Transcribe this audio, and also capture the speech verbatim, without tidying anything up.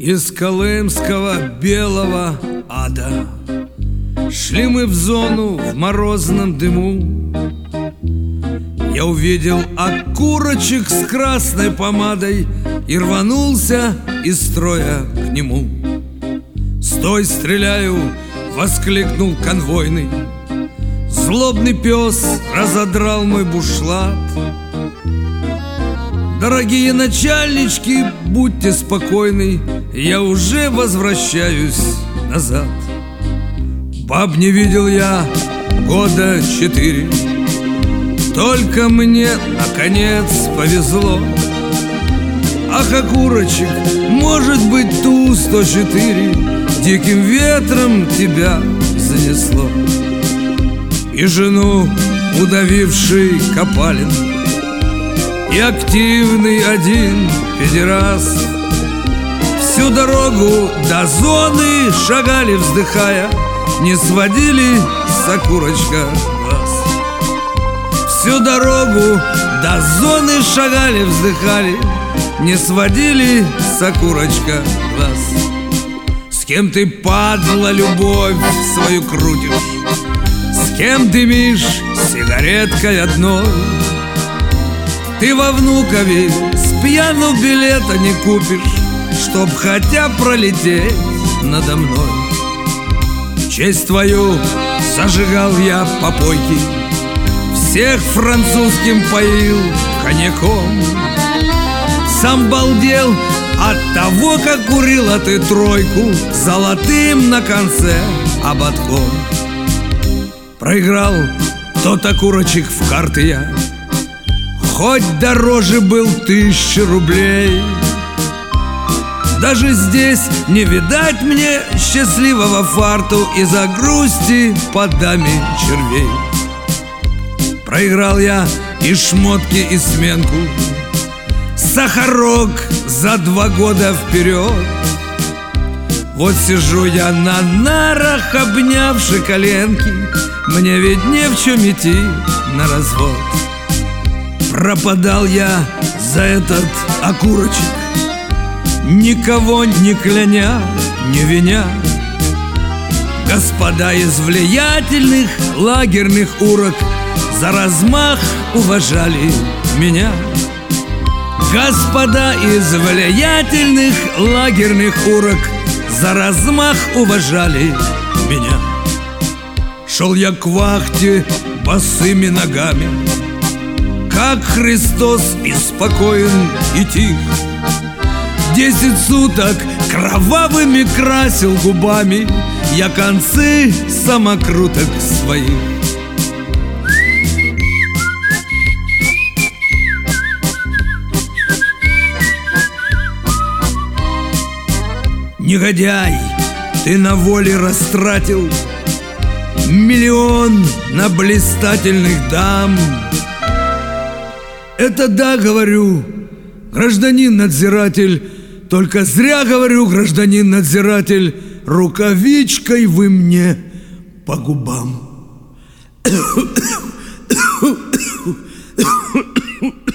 Из колымского белого ада шли мы в зону в морозном дыму. Я увидел окурочек с красной помадой и рванулся из строя к нему. «Стой, стреляю!» — воскликнул конвойный. Злобный пес разодрал мой бушлат. Дорогие начальнички, будьте спокойны, я уже возвращаюсь назад. Баб не видел я года четыре, только мне, наконец, повезло. Ах, окурочек, может быть, Ту сто четыре диким ветром тебя занесло. И жену, удавивший Копалин, и активный один педераст всю дорогу до зоны шагали, вздыхая, не сводили с окурочка глаз. Всю дорогу до зоны шагали, вздыхали, не сводили с окурочка глаз. С кем ты, падла, любовь свою крутишь? С кем дымишь сигареткой одной? Ты во Внукове с пьяну билета не купишь, чтоб хотя пролететь надо мной. Честь твою зажигал я попойки, всех французским поил коньяком. Сам балдел от того, как курила ты тройку золотым на конце ободком. Проиграл тот окурочек в карты я, хоть дороже был тысячи рублей. Даже здесь не видать мне счастливого фарту из-за грусти под даме червей. Проиграл я и шмотки, и сменку, сахарок за два года вперед. Вот сижу я на нарах, обнявши коленки, мне ведь не в чем идти на развод. Пропадал я за этот окурочек, никого не кляня, не виня. Господа из влиятельных лагерных урок за размах уважали меня. Господа из влиятельных лагерных урок за размах уважали меня. Шел я к вахте босыми ногами, как Христос, и спокоен, и тих. Десять суток кровавыми красил губами я концы самокруток своих. Негодяй, ты на воле растратил миллион на блистательных дам. Это да, говорю, гражданин надзиратель, только зря говорю, гражданин надзиратель, рукавичкой вы мне по губам.